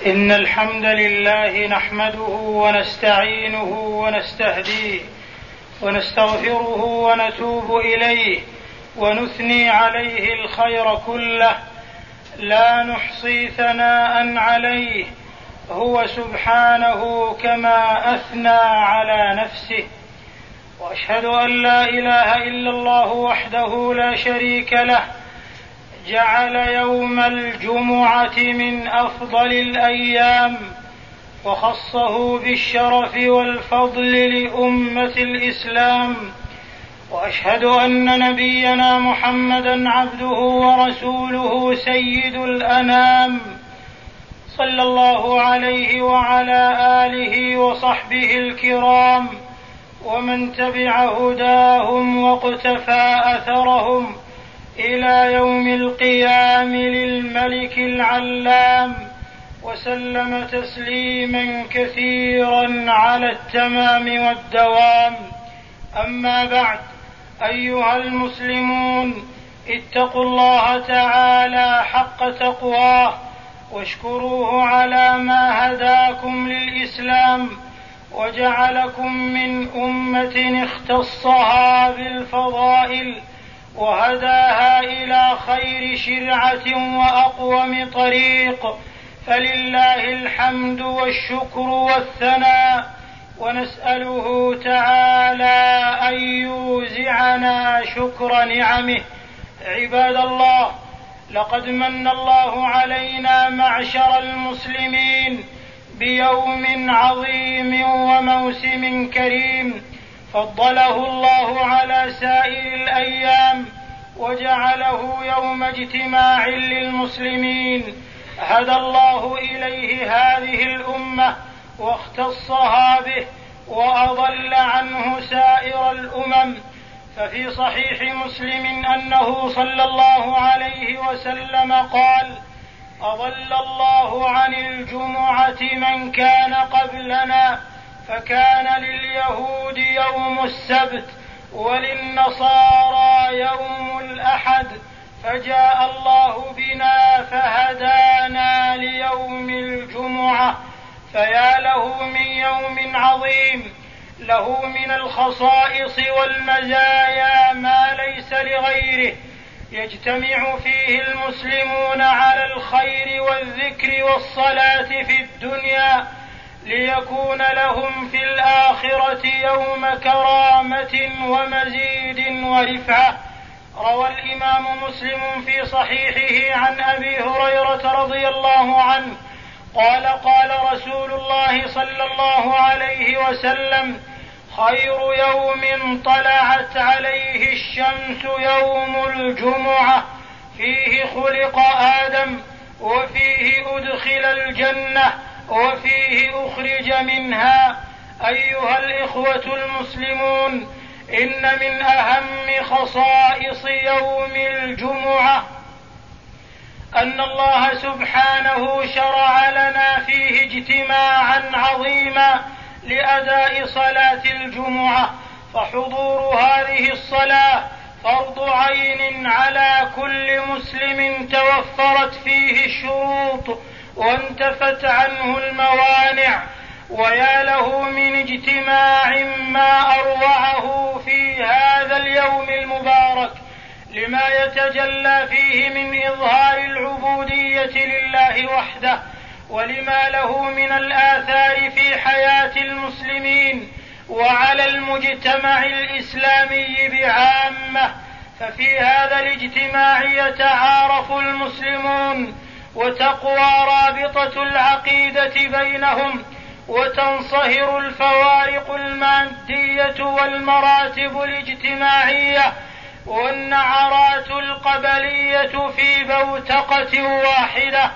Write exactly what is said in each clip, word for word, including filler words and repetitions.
إن الحمد لله نحمده ونستعينه ونستهديه ونستغفره ونتوب إليه ونثني عليه الخير كله، لا نحصي ثناء عليه، هو سبحانه كما أثنى على نفسه. وأشهد أن لا إله إلا الله وحده لا شريك له، جعل يوم الجمعة من أفضل الأيام وخصه بالشرف والفضل لأمة الإسلام. وأشهد أن نبينا محمدًا عبده ورسوله سيد الأنام، صلى الله عليه وعلى آله وصحبه الكرام ومن تبع هداهم واقتفى أثرهم إلى يوم القيام للملك العلام، وسلم تسليما كثيرا على التمام والدوام. أما بعد، أيها المسلمون، اتقوا الله تعالى حق تقواه واشكروه على ما هداكم للإسلام وجعلكم من أمة اختصها بالفضائل وهداها إلى خير شرعة وأقوم طريق، فلله الحمد والشكر والثناء، ونسأله تعالى أن يوزعنا شكر نعمه. عباد الله، لقد من الله علينا معشر المسلمين بيوم عظيم وموسم كريم فضله الله على سائر الأيام وجعله يوم اجتماع للمسلمين هدى الله إليه هذه الأمة واختصها به وأضل عنه سائر الأمم. ففي صحيح مسلم أنه صلى الله عليه وسلم قال: أضل الله عن الجمعة من كان قبلنا، فكان لليهود يوم السبت وللنصارى يوم الأحد، فجاء الله بنا فهدانا ليوم الجمعة. فيا له من يوم عظيم له من الخصائص والمزايا ما ليس لغيره، يجتمع فيه المسلمون على الخير والذكر والصلاة في الدنيا ليكون لهم في الآخرة يوم كرامة ومزيد ورفعة. روى الإمام مسلم في صحيحه عن أبي هريرة رضي الله عنه قال: قال رسول الله صلى الله عليه وسلم: خير يوم طلعت عليه الشمس يوم الجمعة، فيه خلق آدم، وفيه أدخل الجنة، وفيه أخرج منها. أيها الإخوة المسلمون، إن من أهم خصائص يوم الجمعة أن الله سبحانه شرع لنا فيه اجتماعا عظيما لأداء صلاة الجمعة، فحضور هذه الصلاة فرض عين على كل مسلم توفرت فيه الشروط وانتفت عنه الموانع. ويا له من اجتماع ما أروعه في هذا اليوم المبارك لما يتجلى فيه من إظهار العبودية لله وحده، ولما له من الآثار في حياة المسلمين وعلى المجتمع الإسلامي بعامة. ففي هذا الاجتماع يتعارف المسلمون وتقوى رابطة العقيدة بينهم، وتنصهر الفوارق المادية والمراتب الاجتماعية والنعرات القبلية في بوتقة واحدة.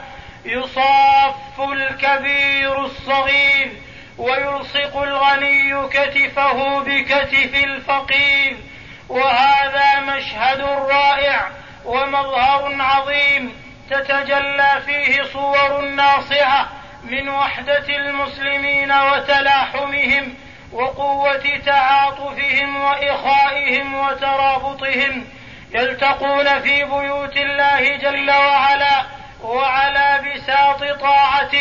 يصاف الكبير الصغير ويلصق الغني كتفه بكتف الفقير، وهذا مشهد رائع ومظهر عظيم تتجلى فيه صور ناصعة من وحدة المسلمين وتلاحمهم وقوة تعاطفهم وإخائهم وترابطهم. يلتقون في بيوت الله جل وعلا وعلى بساط طاعته،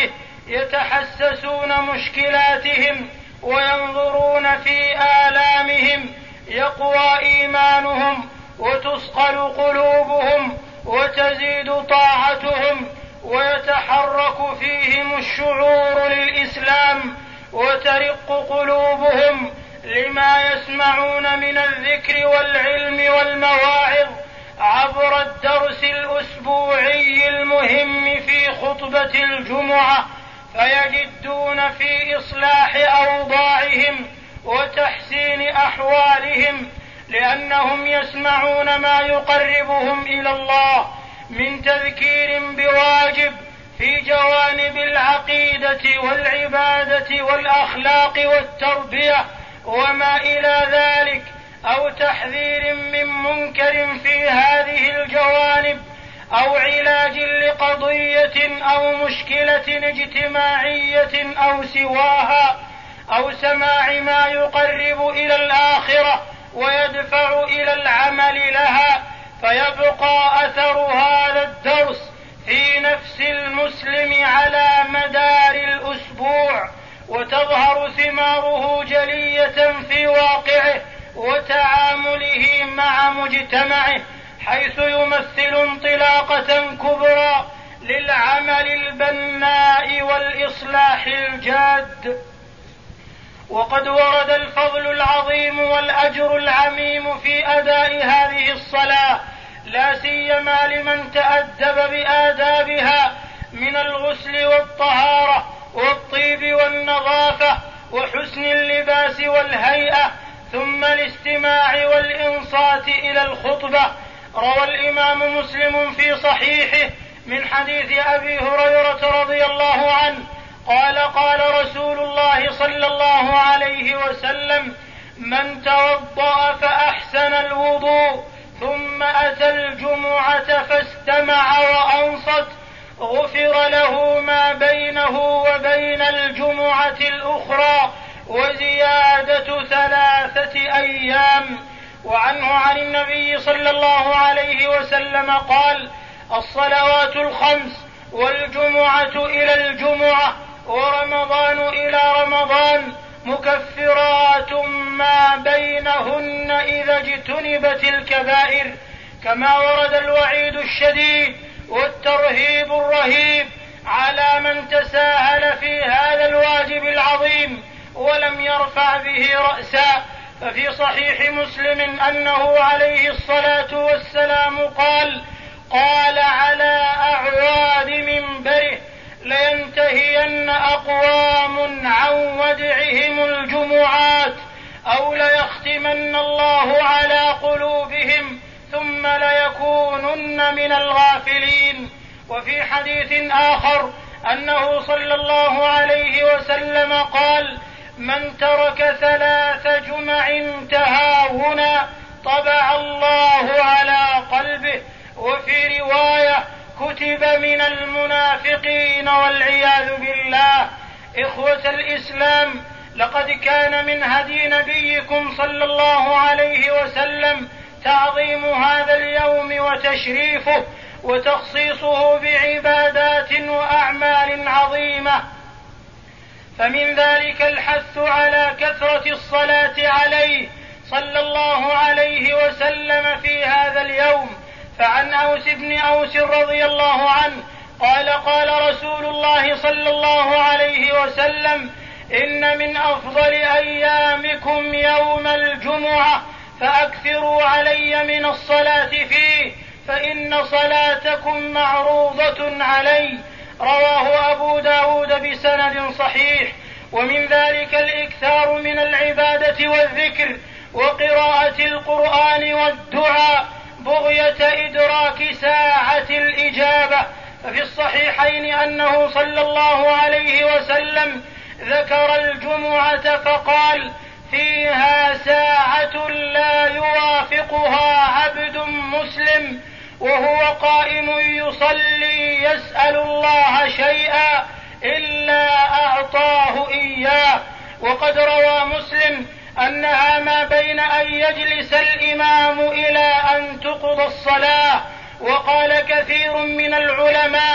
يتحسسون مشكلاتهم وينظرون في آلامهم يقوى إيمانهم وتثقل قلوبهم وتزيد طاعتهم ويتحرك فيهم الشعور للإسلام وترق قلوبهم لما يسمعون من الذكر والعلم والمواعظ عبر الدرس الأسبوعي المهم في خطبة الجمعة، فيجدون في إصلاح أوضاعهم وتحسين أحوالهم، لأنهم يسمعون ما يقربهم إلى الله من تذكير بواجب في جوانب العقيدة والعبادة والأخلاق والتربية وما إلى ذلك، أو تحذير من منكر في هذه الجوانب، أو علاج لقضية أو مشكلة اجتماعية أو سواها، أو سماع ما يقرب إلى الآخرة ويدفع إلى العمل لها، فيبقى أثر هذا الدرس في نفس المسلم على مدار الأسبوع، وتظهر ثماره جلية في واقعه وتعامله مع مجتمعه، حيث يمثل انطلاقة كبرى للعمل البناء والإصلاح الجاد. وقد ورد الفضل العظيم والأجر العميم في أداء هذه الصلاة، لا سيما لمن تأدب بآدابها من الغسل والطهارة والطيب والنظافة وحسن اللباس والهيئة، ثم الاستماع والإنصات إلى الخطبة. روى الإمام مسلم في صحيحه من حديث أبي هريرة رضي الله عنه قال قال رسول الله صلى الله عليه وسلم: من توضأ فأحسن الوضوء ثم أتى الجمعة فاستمع وأنصت غفر له ما بينه وبين الجمعة الأخرى وزيادة ثلاثة أيام. وعنه عن النبي صلى الله عليه وسلم قال: الصلوات الخمس والجمعة إلى الجمعة ورمضان إلى رمضان مكفرات ما بينهن إذا اجتنبت الكبائر. كما ورد الوعيد الشديد والترهيب الرهيب على من تساهل في هذا الواجب العظيم ولم يرفع به رأسا. ففي صحيح مسلم أنه عليه الصلاة والسلام قال قال على أعواد منبره: لينتهين أقوام عن ودعهم الجمعات أو ليختمن الله على قلوبهم ثم ليكونن من الغافلين. وفي حديث آخر أنه صلى الله عليه وسلم قال: من ترك ثلاث جمع تهاونا طبع الله على قلبه. وفي رواية: كتب من المنافقين والعياذ بالله. إخوة الإسلام، لقد كان من هدي نبيكم صلى الله عليه وسلم تعظيم هذا اليوم وتشريفه وتخصيصه بعبادات وأعمال عظيمة، فمن ذلك الحث على كثرة الصلاة عليه صلى الله عليه وسلم في هذا اليوم. فعن أوس بن أوس رضي الله عنه قال قال رسول الله صلى الله عليه وسلم: إن من أفضل أيامكم يوم الجمعة فأكثروا علي من الصلاة فيه فإن صلاتكم معروضة علي. رواه أبو داود بسند صحيح. ومن ذلك الإكثار من العبادة والذكر وقراءة القرآن والدعاء بغية إدراك ساعة الإجابة. ففي الصحيحين أنه صلى الله عليه وسلم ذكر الجمعة فقال: فيها ساعة لا يوافقها عبد مسلم وهو قائم يصلي يسأل الله شيئا إلا أعطاه إياه. وقد روى مسلم أنها ما بين أن يجلس الإمام إلى أن تقضى الصلاة. وقال كثير من العلماء: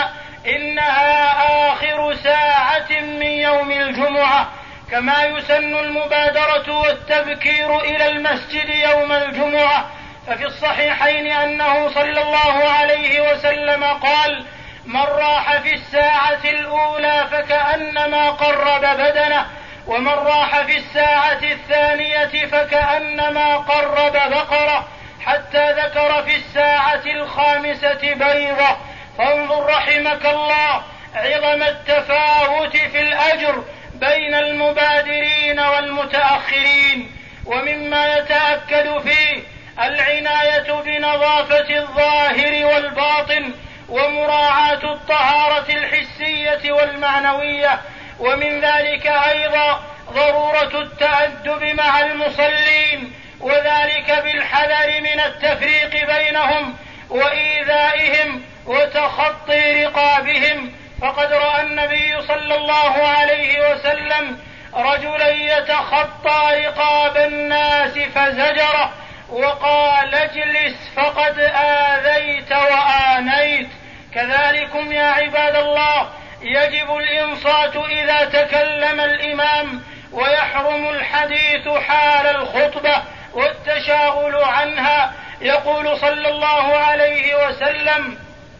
إنها آخر ساعة من يوم الجمعة، كما يسن المبادرة والتبكير إلى المسجد يوم الجمعة. ففي الصحيحين أنه صلى الله عليه وسلم قال: من راح في الساعة الأولى فكأنما قرب بدنه، ومن راح في الساعة الثانية فكأنما قرب بقرة، حتى ذكر في الساعة الخامسة بيضة. فانظر رحمك الله عظم التفاوت في الأجر بين المبادرين والمتأخرين. ومما يتأكد فيه العناية بنظافة الظاهر والباطن ومراعاة الطهارة الحسية والمعنوية. ومن ذلك أيضا ضرورة التأدب مع المصلين، وذلك بالحذر من التفريق بينهم وإيذائهم وتخطي رقابهم. فقد رأى النبي صلى الله عليه وسلم رجلا يتخطى رقاب الناس فزجره وقال: اجلس فقد آذيت وآنيت. كذلكم يا عباد الله يجب الإنصات إذا تكلم الإمام، ويحرم الحديث حال الخطبة والتشاغل عنها. يقول صلى الله عليه وسلم: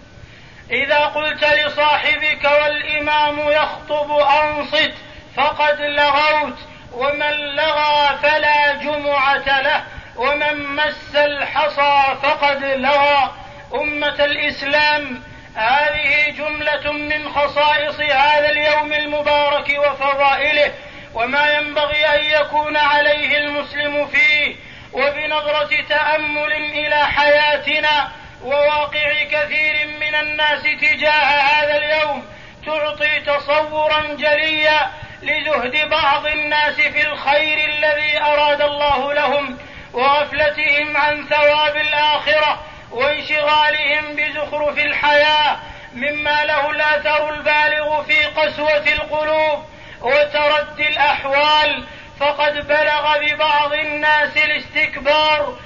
إذا قلت لصاحبك والإمام يخطب أنصت فقد لغوت، ومن لغى فلا جمعة له، ومن مس الحصى فقد لغى. أمة الإسلام، هذه جملة من خصائص هذا اليوم المبارك وفضائله، وما ينبغي أن يكون عليه المسلم فيه. وبنظرة تأمل إلى حياتنا وواقع كثير من الناس تجاه هذا اليوم تعطي تصورا جليا لزهد بعض الناس في الخير الذي أراد الله لهم، وغفلتهم عن ثواب الآخرة، وانشغالهم بزخرف الحياة، مما له الأثر البالغ في قسوة القلوب وتردي الأحوال. فقد بلغ ببعض الناس الاستكبار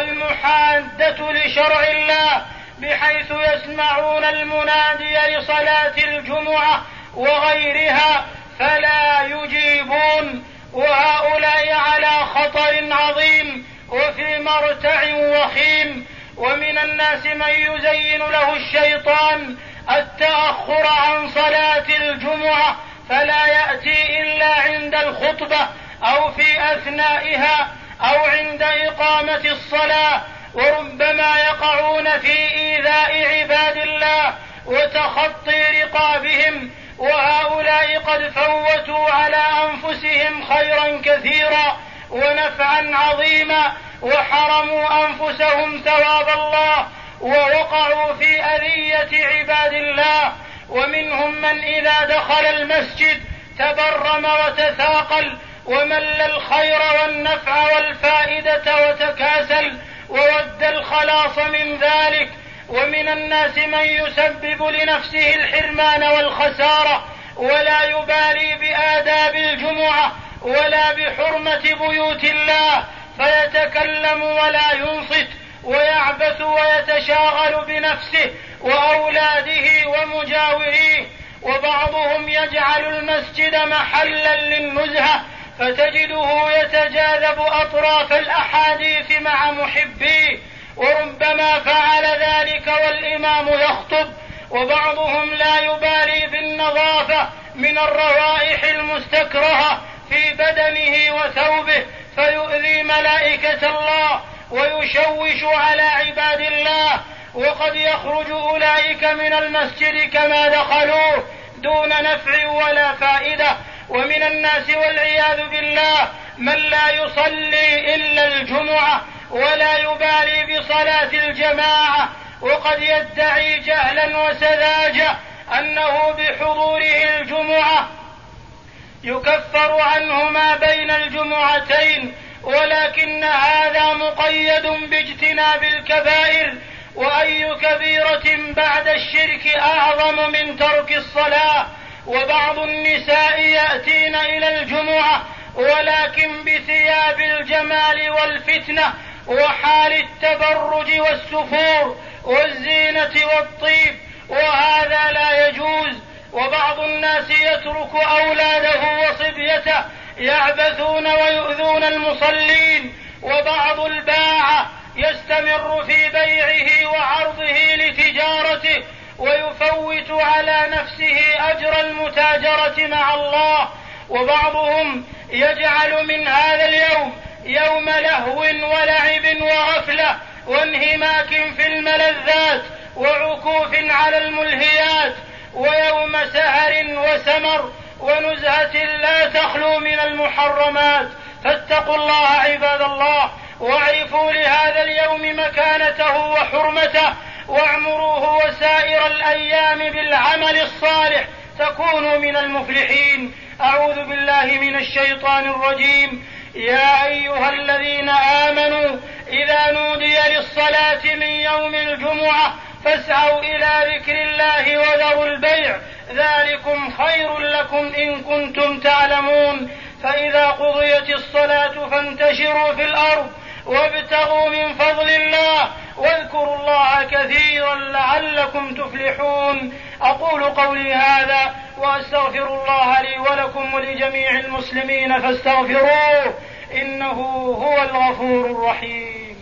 والمحادة لشرع الله، بحيث يسمعون المنادي لصلاة الجمعة وغيرها فلا يجيبون، وهؤلاء على خطر عظيم وفي مرتع وخيم. ومن الناس من يزين له الشيطان التأخر عن صلاة الجمعة، فلا يأتي إلا عند الخطبة أو في أثنائها أو عند إقامة الصلاة، وربما يقعون في إيذاء عباد الله وتخطي رقابهم. وهؤلاء قد فوتوا على أنفسهم خيرا كثيرا ونفعا عظيما، وحرموا أنفسهم ثواب الله، ووقعوا في أذية عباد الله. ومنهم من إذا دخل المسجد تبرم وتثاقل ومل الخير والنفع والفائدة وتكاسل ورد الخلاص من ذلك. ومن الناس من يسبب لنفسه الحرمان والخسارة ولا يبالي بآداب الجمعة ولا بحرمة بيوت الله، فيتكلم ولا ينصت ويعبث ويتشاغل بنفسه وأولاده ومجاوريه. وبعضهم يجعل المسجد محلا للنزهة، فتجده يتجاذب أطراف الأحاديث مع محبيه، وربما فعل ذلك والإمام يخطب. وبعضهم لا يبالي بالنظافة من الروائح المستكرهة في بدنه وثوبه، فيؤذي ملائكة الله ويشوش على عباد الله. وقد يخرج أولئك من المسجد كما دخلوه دون نفع ولا فائدة. ومن الناس والعياذ بالله من لا يصلي إلا الجمعة ولا يبالي بصلاة الجماعة، وقد يدعي جهلا وسذاجة أنه بحضوره الجمعة يكفر عنه ما بين الجمعتين، ولكن هذا مقيد باجتناب الكبائر. وأي كبيرة بعد الشرك أعظم من ترك الصلاة؟ وبعض النساء يأتين إلى الجمعة ولكن بثياب الجمال والفتنة وحال التبرج والسفور والزينة والطيب، وهذا لا يجوز. وبعض الناس يترك أولاده وصبيته يعبثون ويؤذون المصلين، وبعض الباعة يستمر في بيعه وعرضه لتجارته ويفوت على نفسه أجر المتاجرة مع الله. وبعضهم يجعل من هذا اليوم يوم لهو ولعب وغفلة وانهماك في الملذات وعكوف على الملهيات، ويوم سهر وسمر ونزهة لا تخلو من المحرمات. فاتقوا الله عباد الله، واعرفوا لهذا اليوم مكانته وحرمته، واعمروه وسائر الأيام بالعمل الصالح تكونوا من المفلحين. أعوذ بالله من الشيطان الرجيم. يا أيها الذين آمنوا إذا نودي للصلاة من يوم الجمعة فاسعوا إلى ذكر الله وذروا البيع ذلكم خير لكم إن كنتم تعلمون. فإذا قضيت الصلاة فانتشروا في الأرض وابتغوا من فضل الله واذكروا الله كثيرا لعلكم تفلحون. أقول قولي هذا وأستغفر الله لي ولكم ولجميع المسلمين فاستغفروه إنه هو الغفور الرحيم.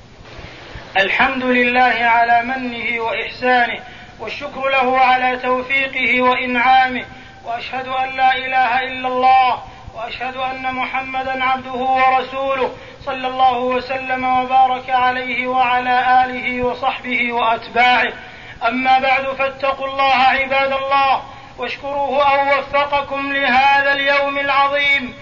الحمد لله على منه وإحسانه، والشكر له على توفيقه وإنعامه، وأشهد أن لا إله إلا الله، وأشهد أن محمدا عبده ورسوله صلى الله وسلم وبارك عليه وعلى آله وصحبه وأتباعه. أما بعد، فاتقوا الله عباد الله، واشكروه أن وفقكم لهذا اليوم العظيم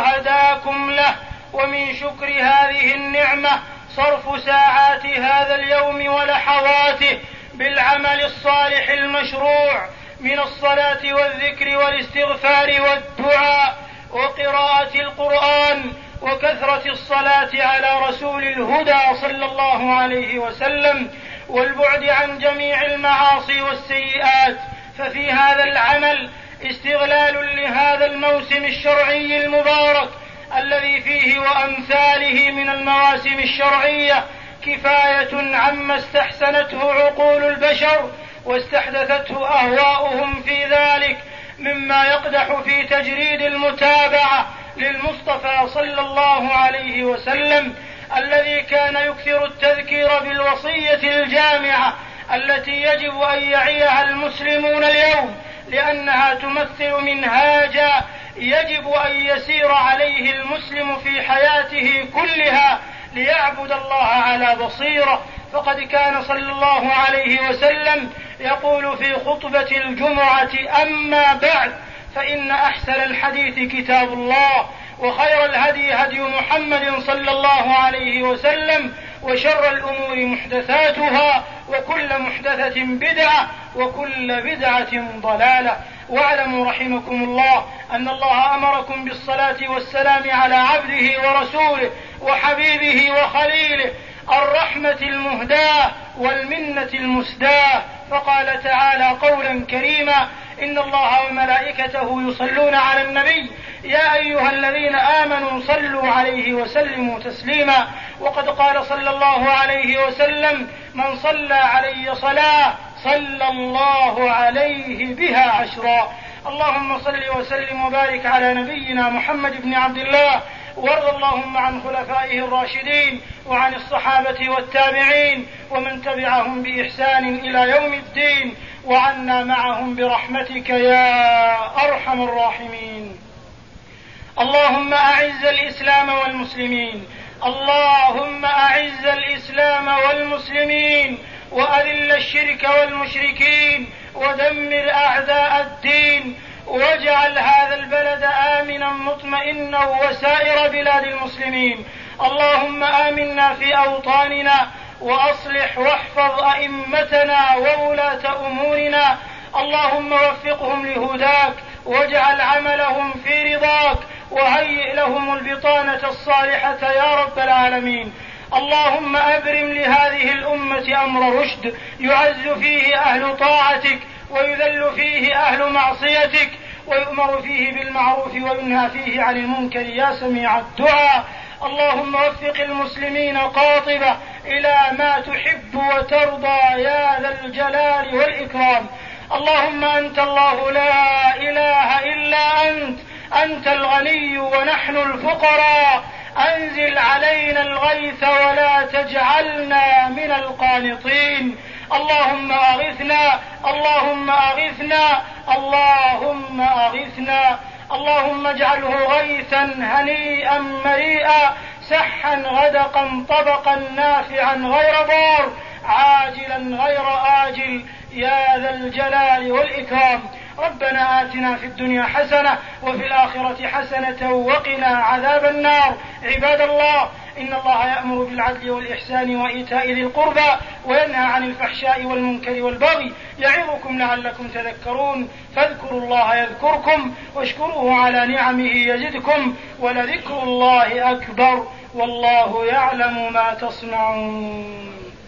وهداكم له. ومن شكر هذه النعمة صرف ساعات هذا اليوم ولحظاته بالعمل الصالح المشروع من الصلاة والذكر والاستغفار والدعاء وقراءة القرآن وكثرة الصلاة على رسول الهدى صلى الله عليه وسلم، والبعد عن جميع المعاصي والسيئات. ففي هذا العمل استغلال لهذا الموسم الشرعي المبارك الذي فيه وأمثاله من المواسم الشرعية كفاية عما استحسنته عقول البشر واستحدثته أهواؤهم في ذلك، مما يقدح في تجريد المتابعة للمصطفى صلى الله عليه وسلم الذي كان يكثر التذكير بالوصية الجامعة التي يجب أن يعيها المسلمون اليوم، لأنها تمثل منهاجا يجب أن يسير عليه المسلم في حياته كلها ليعبد الله على بصيرة. فقد كان صلى الله عليه وسلم يقول في خطبة الجمعة: أما بعد فإن أحسن الحديث كتاب الله، وخير الهدي هدي محمد صلى الله عليه وسلم، وشر الأمور محدثاتها، وكل محدثة بدعة، وكل بدعة ضلالة. واعلموا رحمكم الله أن الله أمركم بالصلاة والسلام على عبده ورسوله وحبيبه وخليله الرحمة المهداة والمنة المسداة، فقال تعالى قولا كريما: إن الله وملائكته يصلون على النبي يا أيها الذين آمنوا صلوا عليه وسلموا تسليما. وقد قال صلى الله عليه وسلم: من صلى علي صلاة صلى الله عليه بها عشرا. اللهم صل وسلم وبارك على نبينا محمد بن عبد الله، وارض اللهم عن خلفائه الراشدين وعن الصحابة والتابعين ومن تبعهم بإحسان إلى يوم الدين، وعنا معهم برحمتك يا أرحم الراحمين. اللهم أعز الإسلام والمسلمين، اللهم أعز الإسلام والمسلمين، وأذل الشرك والمشركين، ودمر أعداء الدين، واجعل هذا البلد آمنا مطمئنا وسائر بلاد المسلمين. اللهم آمنا في أوطاننا، وأصلح واحفظ أئمتنا وولاة أمورنا. اللهم وفقهم لهداك، واجعل عملهم في رضاك، وهيئ لهم البطانة الصالحة يا رب العالمين. اللهم أبرم لهذه الأمة أمر رشد يعز فيه أهل طاعتك ويذل فيه أهل معصيتك، ويؤمر فيه بالمعروف وينهى فيه عن المنكر يا سميع الدعاء. اللهم وفق المسلمين قاطبة إلى ما تحب وترضى يا ذا الجلال والإكرام. اللهم أنت الله لا إله إلا أنت، أنت الغني ونحن الفقراء، أنزل علينا الغيث ولا تجعلنا من القانطين. اللهم أغثنا، اللهم أغثنا، اللهم أغثنا. اللهم اجعله غيثا هنيئا مريئا، سحا غدقا طبقا نافعا غير ضار، عاجلا غير آجل يا ذا الجلال والإكرام. ربنا آتنا في الدنيا حسنة وفي الآخرة حسنة وقنا عذاب النار. عباد الله، إن الله يأمر بالعدل والإحسان وإيتاء ذي القربى وينهى عن الفحشاء والمنكر والبغي، يعظكم لعلكم تذكرون. فاذكروا الله يذكركم واشكروه على نعمه يزدكم، ولذكر الله أكبر، والله يعلم ما تصنعون.